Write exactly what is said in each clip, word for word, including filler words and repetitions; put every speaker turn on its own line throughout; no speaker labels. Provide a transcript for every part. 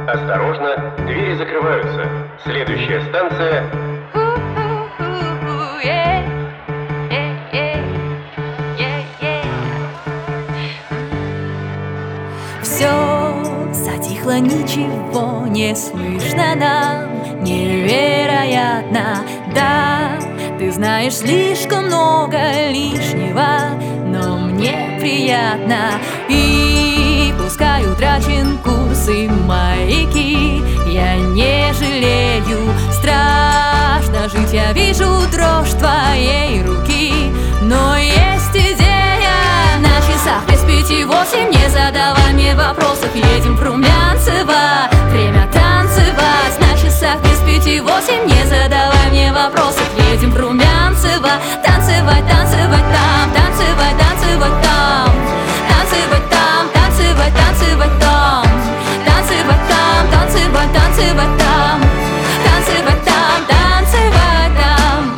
Осторожно, двери закрываются. Следующая станция...
Все затихло, ничего не слышно нам. Невероятно, да. Ты знаешь слишком много лишнего, но мне приятно. И пускай утрачен курс и маяки, я не жалею. Страшно жить, я вижу дрожь твоей руки, но есть идея. На часах без пяти восемь, не задавай мне вопросов, едем в Румянцево. Время танцевать. На часах без пяти восемь, не задавай мне вопросов, едем в Румянцево. Танцевать, танцевать там, танцевать, танцевать там, танцевать там, танцевать, танцевать там, танцевать там, танцевать, танцевать там, танцевать там, танцевать там.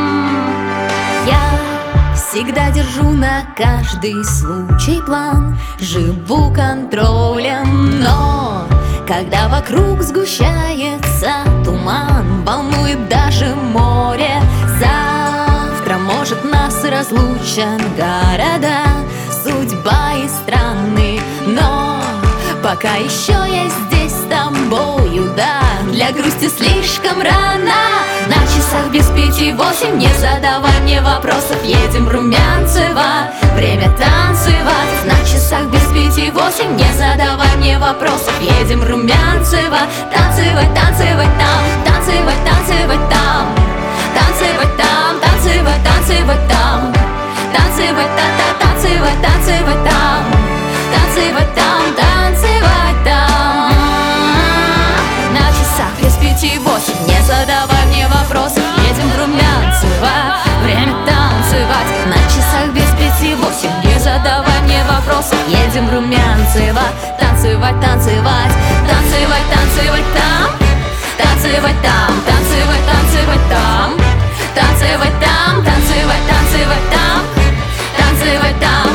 Я всегда держу на каждый случай план, живу контролем, но когда вокруг сгущается туман, волнует даже море. Завтра, может, нас разлучат города, судьба и страны, но пока еще я здесь с тобою, да. Для грусти слишком рано. На часах без пяти восемь, не задавай мне вопросов, едем в Румянцево. Время танцевать. На часах без пяти восемь, не задавай мне вопросов, едем в Румянцево. Танцевать, танцевать там, танцевать, танцевать там, танцевать там, танцевать, танцевать там, танцевать, та-та, танцевать, танцевать там, танцевать там, танцевать там. На часах без пяти восемь, не задавай мне вопросов, едем в Румянцево. Время танцевать. На часах без пяти восемь, не задавай мне вопросов, едем в Румянцево. Танцевать, танцевать, танцевать, танцевать там, танцевать там, танцевать, танцевать там, танцевать там, танцевать, танцевать там, танцевать там.